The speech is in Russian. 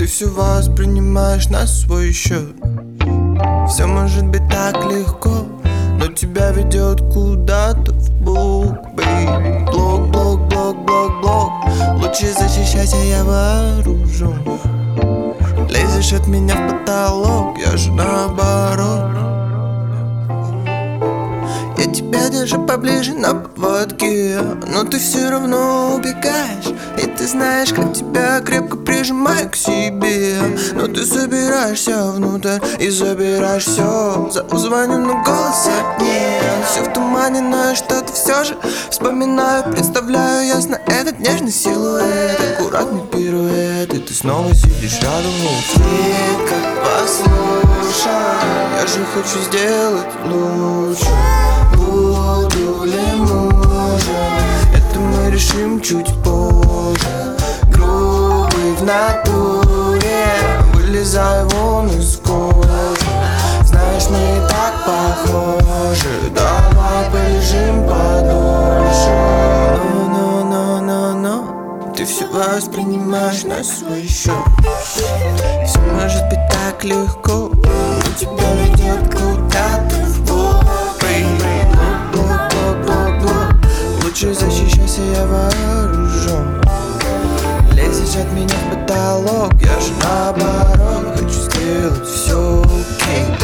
ты все воспринимаешь на свой счет. Все может быть так легко, но тебя ведет куда-то в блок, бейби. Блок, блок, блок, блок, блок. Лучше защищайся, я вооружен. Лезешь от меня в потолок, я же наоборот. Я тебя держу поближе на поводке, но ты все равно убегаешь. И ты знаешь, как тебя крепко прижимаю к себе. Но ты собираешься внутрь и забираешь все. Звоню, но голоса нет. Все в тумане, но я что-то все же вспоминаю. Представляю ясно этот нежный силуэт, аккуратный пируэт, и ты снова сидишь рядом. Детка, послушай, я же хочу сделать лучше. Буду ли мужем, это мы решим чуть позже. Грубый в натуре, вылезаю вон из кожи. Знаешь, мы и так похожи, давай полежим подольше. Но ты все воспринимаешь на свой счет. Все может быть так легко, но тебя ведет куда-то в бок. Лучше защищайся, я вооружен. Лезешь от меня в потолок, я же наоборот хочу сделать все окей.